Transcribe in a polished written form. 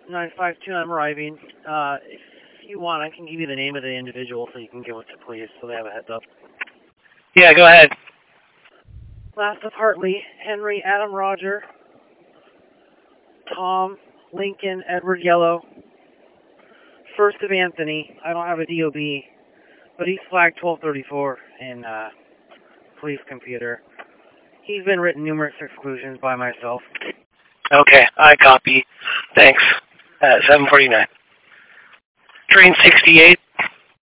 952, I'm arriving. If you want, I can give you the name of the individual so you can give it to police so they have a heads up. Yeah, go ahead. Last of Hartley, Henry, Adam, Roger, Tom, Lincoln, Edward, Yellow. First of Anthony. I don't have a DOB, but he's flagged 1234 in police computer. He's been written numerous exclusions by myself. Okay, I copy. Thanks. 749. Train 68,